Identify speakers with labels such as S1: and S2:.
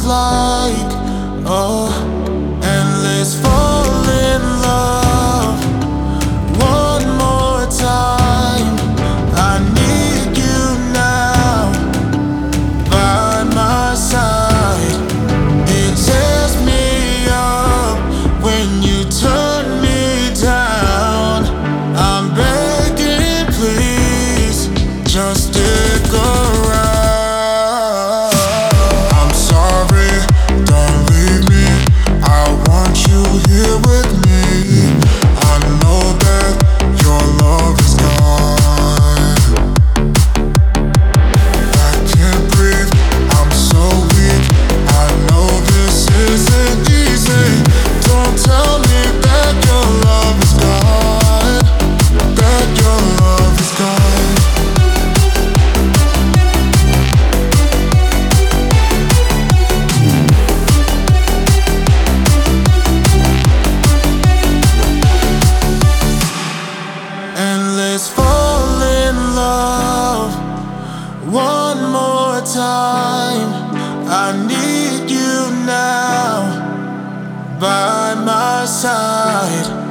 S1: feels like. Oh, and let's fall in love one more time. I need you now by my side. It tears me up when you turn me down. I'm begging, please, just stick around. I'm sorry, don't leave me. I want you here with me. I know that your love is gone. I can't breathe, I'm so weak. I know this isn't easy. Don't tell me that your love is gone, that your love is gone. And let's fall in love one more time. I need you now by my side.